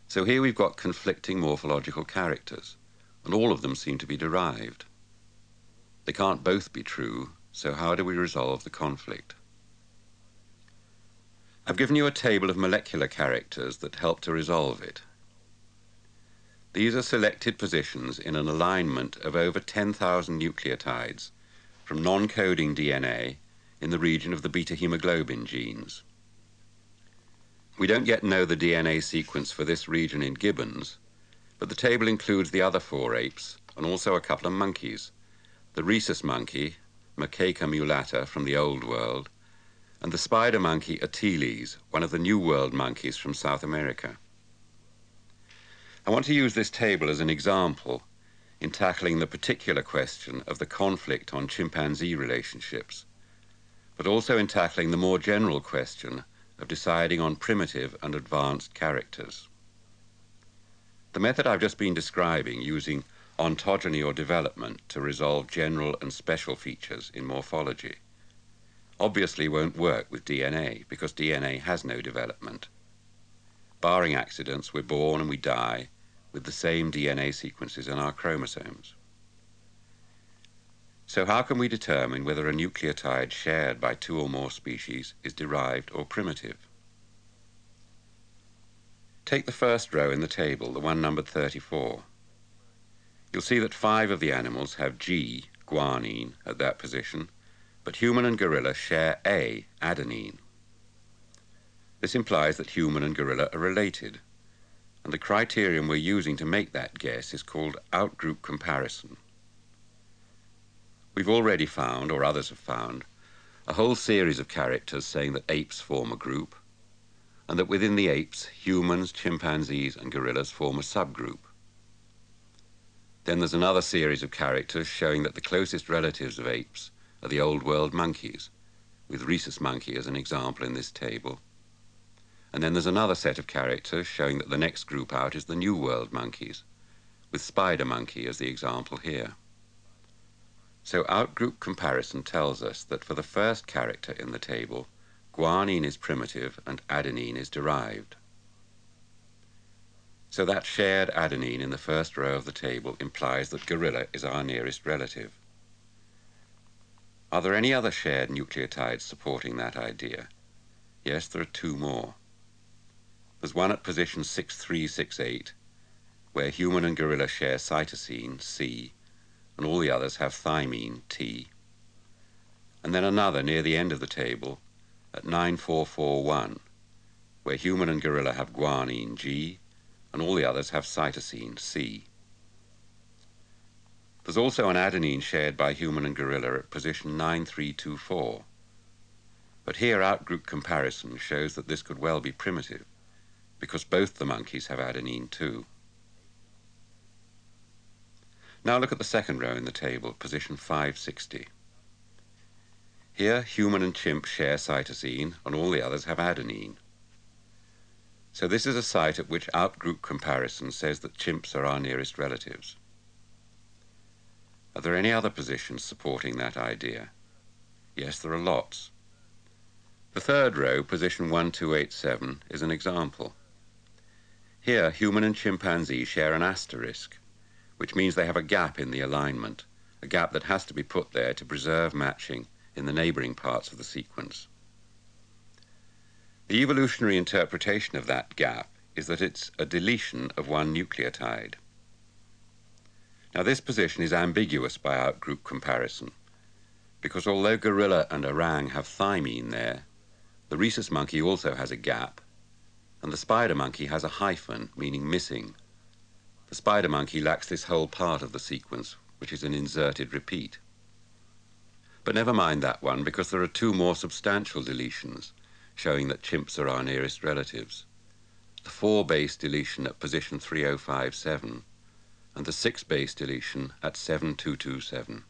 So here we've got conflicting morphological characters, and all of them seem to be derived. They can't both be true, so how do we resolve the conflict? I've given you a table of molecular characters that help to resolve it. These are selected positions in an alignment of over 10,000 nucleotides from non-coding DNA in the region of the beta hemoglobin genes. We don't yet know the DNA sequence for this region in gibbons, but the table includes the other 4 apes and also a couple of monkeys, the rhesus monkey, Macaca mulata from the Old World, and the spider monkey Ateles, one of the New World monkeys from South America. I want to use this table as an example in tackling the particular question of the conflict on chimpanzee relationships, but also in tackling the more general question of deciding on primitive and advanced characters. The method I've just been describing, using ontogeny or development to resolve general and special features in morphology, obviously won't work with DNA because DNA has no development. Barring accidents, we're born and we die with the same DNA sequences in our chromosomes. So how can we determine whether a nucleotide shared by 2 or more species is derived or primitive? Take the first row in the table, the one numbered 34. You'll see that 5 of the animals have G, guanine, at that position, but human and gorilla share A, adenine. This implies that human and gorilla are related, and the criterion we're using to make that guess is called outgroup comparison. We've already found, or others have found, a whole series of characters saying that apes form a group, and that within the apes, humans, chimpanzees, and gorillas form a subgroup. Then there's another series of characters showing that the closest relatives of apes are the Old World monkeys, with rhesus monkey as an example in this table. And then there's another set of characters showing that the next group out is the New World monkeys, with spider monkey as the example here. So outgroup comparison tells us that for the first character in the table, guanine is primitive and adenine is derived. So that shared adenine in the first row of the table implies that gorilla is our nearest relative. Are there any other shared nucleotides supporting that idea? Yes, there are 2 more. There's one at position 6368, where human and gorilla share cytosine, C, and all the others have thymine, T. And then another near the end of the table at 9441, where human and gorilla have guanine, G, and all the others have cytosine, C. There's also an adenine shared by human and gorilla at position 9324, but here outgroup comparison shows that this could well be primitive, because both the monkeys have adenine too. Now look at the second row in the table, position 560. Here, human and chimp share cytosine, and all the others have adenine. So this is a site at which outgroup comparison says that chimps are our nearest relatives. Are there any other positions supporting that idea? Yes, there are lots. The third row, position 1287, is an example. Here, human and chimpanzee share an asterisk, which means they have a gap in the alignment, a gap that has to be put there to preserve matching in the neighboring parts of the sequence. The evolutionary interpretation of that gap is that it's a deletion of one nucleotide. Now this position is ambiguous by outgroup comparison, because although gorilla and orang have thymine there, the rhesus monkey also has a gap, and the spider monkey has a hyphen, meaning missing. The spider monkey lacks this whole part of the sequence, which is an inserted repeat. But never mind that one, because there are 2 more substantial deletions showing that chimps are our nearest relatives. The 4-base deletion at position 3057 and the 6-base deletion at 7227.